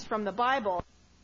from the Bible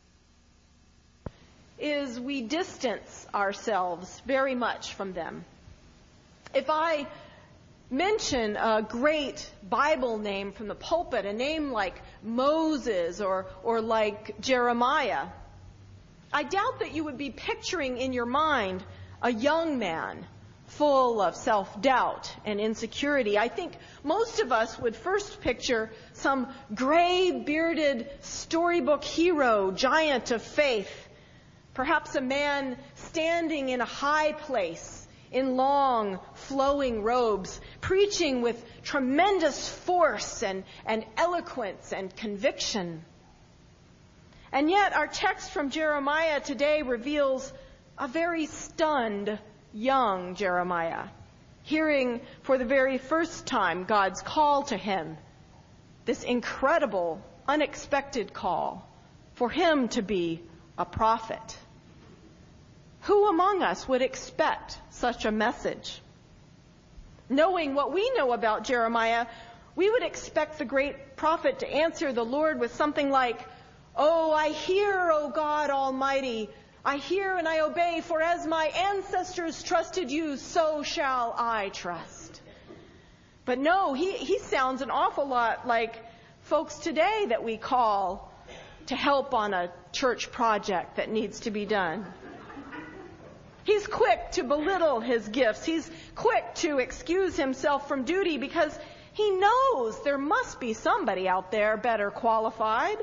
is we distance ourselves very much from them. If I mention a great Bible name from the pulpit, a name like Moses or like Jeremiah, I doubt that you would be picturing in your mind a young man full of self-doubt and insecurity. I think most of us would first picture some gray-bearded storybook hero, giant of faith, perhaps a man standing in a high place in long, flowing robes, preaching with tremendous force and eloquence and conviction. And yet our text from Jeremiah today reveals a very stunned young Jeremiah, hearing for the very first time God's call to him, this incredible, unexpected call for him to be a prophet. Who among us would expect such a message? Knowing what we know about Jeremiah, we would expect the great prophet to answer the Lord with something like, "Oh, I hear, O God Almighty. I hear and I obey, for as my ancestors trusted you, so shall I trust." But no, he sounds an awful lot like folks today that we call to help on a church project that needs to be done. He's quick to belittle his gifts. He's quick to excuse himself from duty because he knows there must be somebody out there better qualified.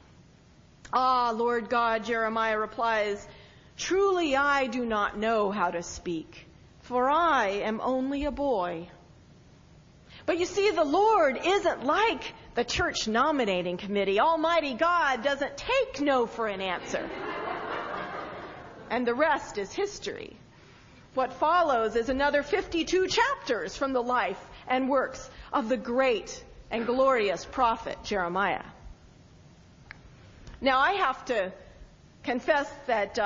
"Ah, Lord God," Jeremiah replies, "truly I do not know how to speak, for I am only a boy." But you see, the Lord isn't like the church nominating committee. Almighty God doesn't take no for an answer. And the rest is history. What follows is another 52 chapters from the life and works of the great and glorious prophet Jeremiah. Now, I have to confess that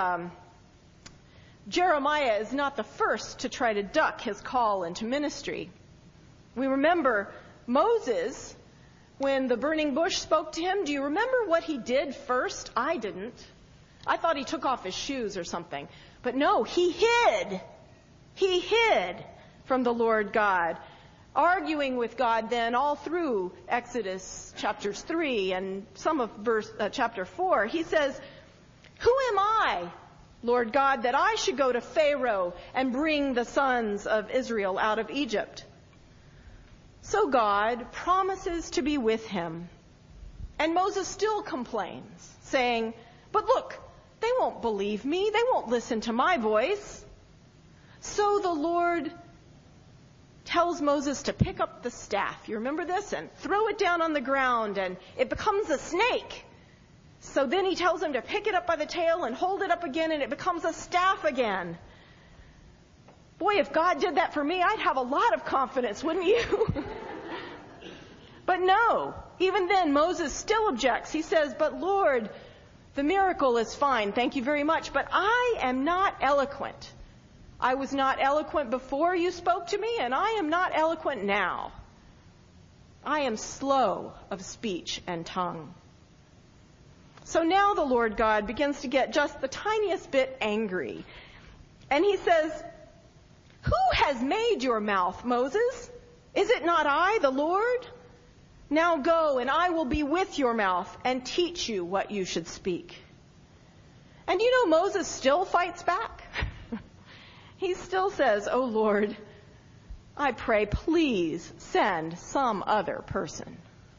Jeremiah is not the first to try to duck his call into ministry. We remember Moses, when the burning bush spoke to him. Do you remember what he did first? I didn't. I thought he took off his shoes or something. But no, he hid. He hid from the Lord God, arguing with God then all through Exodus chapters 3 and some of chapter 4. He says, "Who am I, Lord God, that I should go to Pharaoh and bring the sons of Israel out of Egypt?" So God promises to be with him. And Moses still complains, saying, "But look, they won't believe me. They won't listen to my voice." So the Lord tells Moses to pick up the staff. You remember this? And throw it down on the ground, and it becomes a snake. So then he tells him to pick it up by the tail and hold it up again, and it becomes a staff again. Boy, if God did that for me, I'd have a lot of confidence, wouldn't you? But no, even then Moses still objects. He says, "But Lord, the miracle is fine, thank you very much, but I am not eloquent. I was not eloquent before you spoke to me, and I am not eloquent now. I am slow of speech and tongue." So now the Lord God begins to get just the tiniest bit angry. And he says, "Who has made your mouth, Moses? Is it not I, the Lord? Now go, and I will be with your mouth and teach you what you should speak." And you know, Moses still fights back. He still says, "Oh Lord, I pray, please send some other person."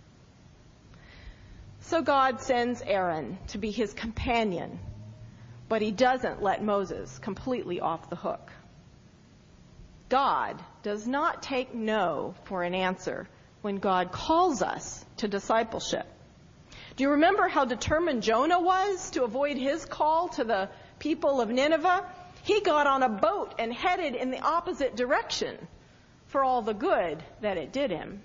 So God sends Aaron to be his companion, but he doesn't let Moses completely off the hook. God does not take no for an answer when God calls us to discipleship. Do you remember how determined Jonah was to avoid his call to the people of Nineveh? He got on a boat and headed in the opposite direction for all the good that it did him.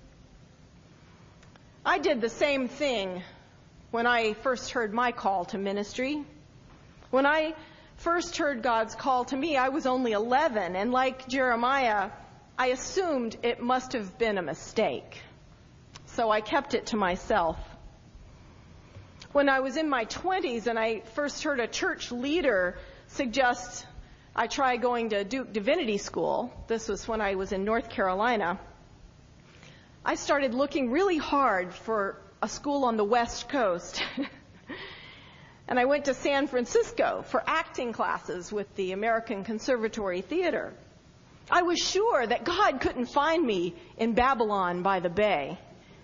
I did the same thing when I first heard my call to ministry. When I first heard God's call to me, I was only 11, and like Jeremiah, I assumed it must have been a mistake. So I kept it to myself. when I was in my 20s and I first heard a church leader suggest I try going to Duke Divinity School. This was when I was in North Carolina. I started looking really hard for a school on the West Coast. And I went to San Francisco for acting classes with the American Conservatory Theater. I was sure that God couldn't find me in Babylon by the Bay.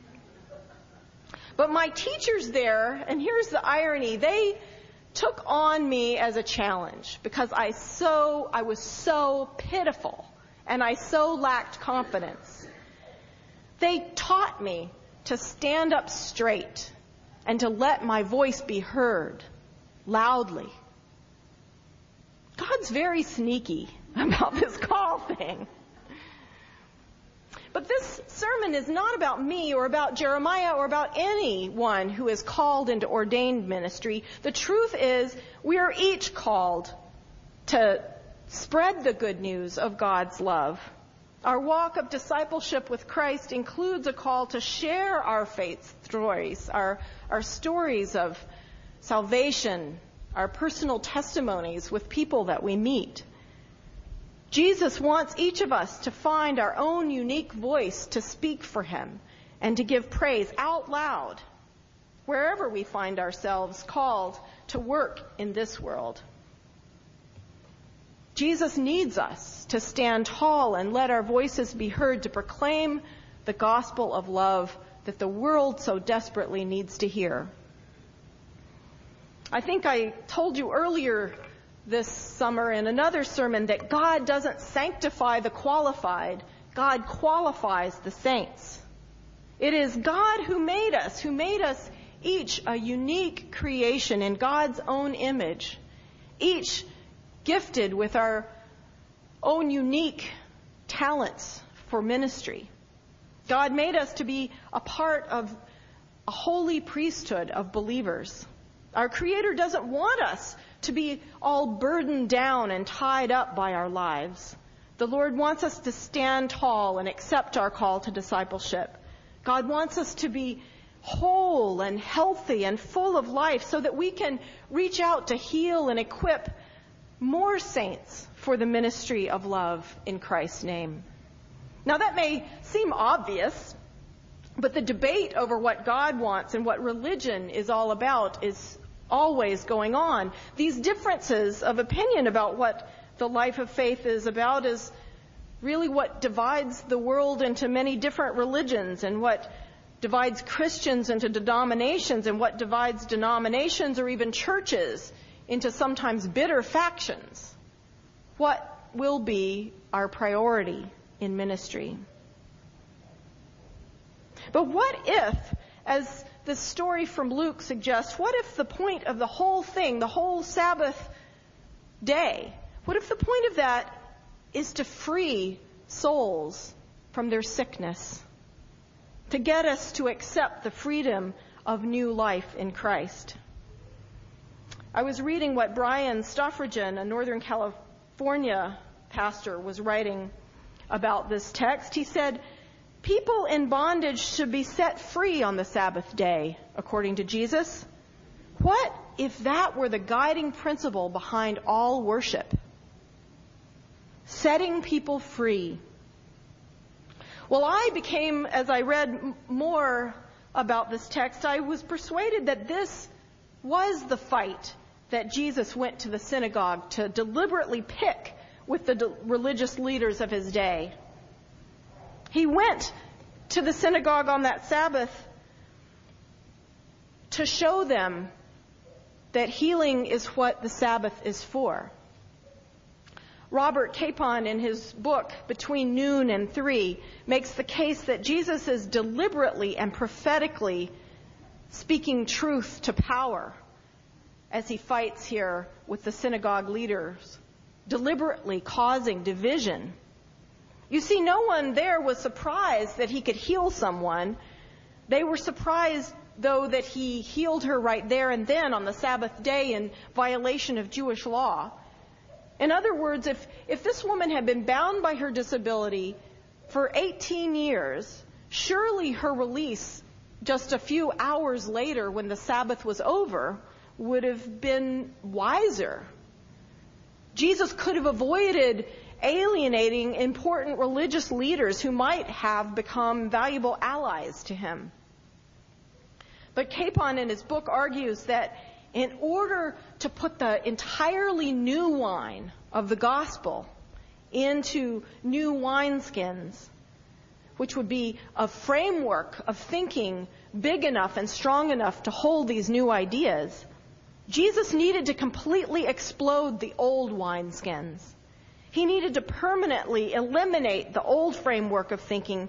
But my teachers there, and here's the irony, they took on me as a challenge because I was so pitiful and I so lacked confidence. They taught me to stand up straight and to let my voice be heard loudly. God's very sneaky about this call thing. But this sermon is not about me or about Jeremiah or about anyone who is called into ordained ministry. The truth is, we are each called to spread the good news of God's love. Our walk of discipleship with Christ includes a call to share our faith stories, our stories of salvation, our personal testimonies with people that we meet. Jesus wants each of us to find our own unique voice to speak for him and to give praise out loud wherever we find ourselves called to work in this world. Jesus needs us to stand tall and let our voices be heard to proclaim the gospel of love that the world so desperately needs to hear. I think I told you earlier this summer in another sermon that God doesn't sanctify the qualified. God qualifies the saints. It is God who made us each a unique creation in God's own image, each gifted with our own unique talents for ministry. God made us to be a part of a holy priesthood of believers. Our Creator doesn't want us to be all burdened down and tied up by our lives. The Lord wants us to stand tall and accept our call to discipleship. God wants us to be whole and healthy and full of life so that we can reach out to heal and equip more saints for the ministry of love in Christ's name. Now that may seem obvious, but the debate over what God wants and what religion is all about is always going on. These differences of opinion about what the life of faith is about is really what divides the world into many different religions, and what divides Christians into denominations, and what divides denominations or even churches into sometimes bitter factions. What will be our priority in ministry? But what if, as the story from Luke suggests, what if the point of the whole thing, the whole Sabbath day, what if the point of that is to free souls from their sickness, to get us to accept the freedom of new life in Christ? I was reading what Brian Stoffrigen, a Northern California pastor, was writing about this text. He said, people in bondage should be set free on the Sabbath day, according to Jesus. What if that were the guiding principle behind all worship? Setting people free. Well, as I read more about this text, I was persuaded that this was the fight that Jesus went to the synagogue to deliberately pick with the religious leaders of his day. He went to the synagogue on that Sabbath to show them that healing is what the Sabbath is for. Robert Capon, in his book Between Noon and 3, makes the case that Jesus is deliberately and prophetically speaking truth to power as he fights here with the synagogue leaders, deliberately causing division. You see, no one there was surprised that he could heal someone. They were surprised, though, that he healed her right there and then on the Sabbath day in violation of Jewish law. In other words, if this woman had been bound by her disability for 18 years, surely her release just a few hours later when the Sabbath was over would have been wiser. Jesus could have avoided alienating important religious leaders who might have become valuable allies to him. But Capon in his book argues that in order to put the entirely new wine of the gospel into new wineskins, which would be a framework of thinking big enough and strong enough to hold these new ideas, Jesus needed to completely explode the old wineskins. He needed to permanently eliminate the old framework of thinking,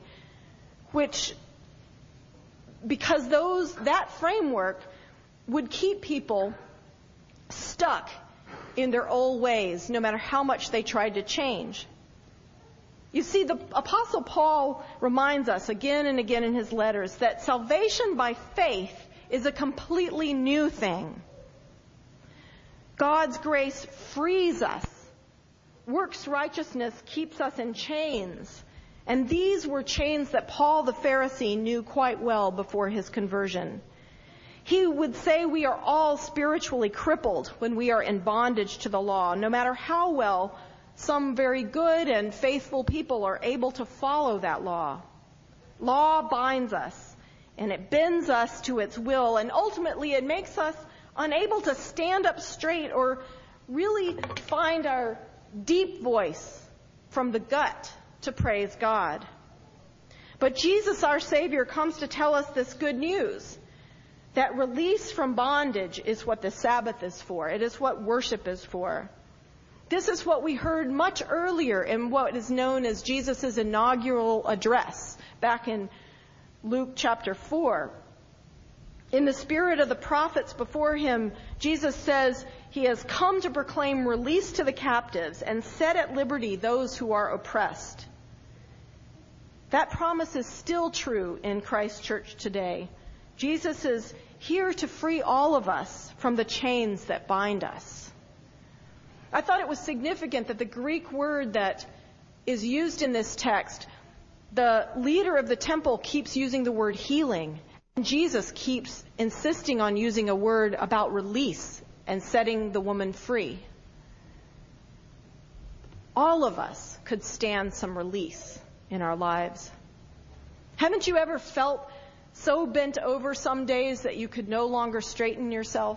because that framework would keep people stuck in their old ways, no matter how much they tried to change. You see, the Apostle Paul reminds us again and again in his letters that salvation by faith is a completely new thing. God's grace frees us. Works righteousness keeps us in chains. And these were chains that Paul the Pharisee knew quite well before his conversion. He would say we are all spiritually crippled when we are in bondage to the law, no matter how well some very good and faithful people are able to follow that law. Law binds us, and it bends us to its will, and ultimately it makes us unable to stand up straight or really find our deep voice from the gut to praise God. But Jesus, our Savior, comes to tell us this good news, that release from bondage is what the Sabbath is for. It is what worship is for. This is what we heard much earlier in what is known as Jesus' inaugural address back in Luke chapter 4. In the spirit of the prophets before him, Jesus says he has come to proclaim release to the captives and set at liberty those who are oppressed. That promise is still true in Christ Church today. Jesus is here to free all of us from the chains that bind us. I thought it was significant that the Greek word that is used in this text, the leader of the temple keeps using the word healing, and Jesus keeps insisting on using a word about release and setting the woman free. All of us could stand some release in our lives. Haven't you ever felt so bent over some days that you could no longer straighten yourself?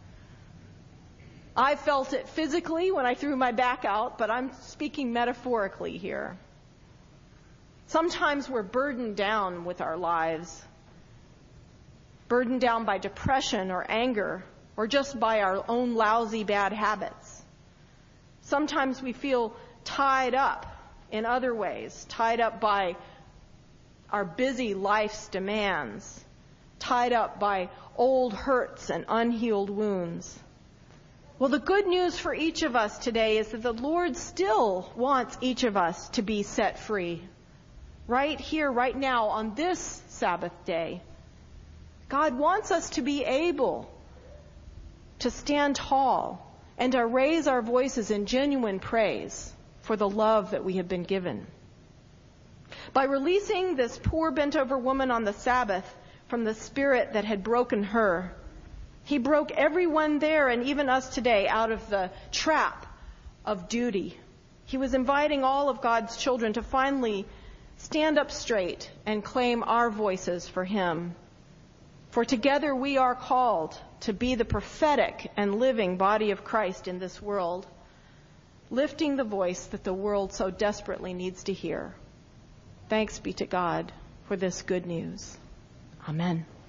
I felt it physically when I threw my back out, but I'm speaking metaphorically here. Sometimes we're burdened down with our lives, burdened down by depression or anger, or just by our own lousy bad habits. Sometimes we feel tied up in other ways, tied up by our busy life's demands, tied up by old hurts and unhealed wounds. Well, the good news for each of us today is that the Lord still wants each of us to be set free. Right here, right now, on this Sabbath day. God wants us to be able to stand tall and to raise our voices in genuine praise for the love that we have been given. By releasing this poor bent-over woman on the Sabbath from the spirit that had broken her, he broke everyone there and even us today out of the trap of duty. He was inviting all of God's children to finally stand up straight and claim our voices for him. For together we are called to be the prophetic and living body of Christ in this world, lifting the voice that the world so desperately needs to hear. Thanks be to God for this good news. Amen.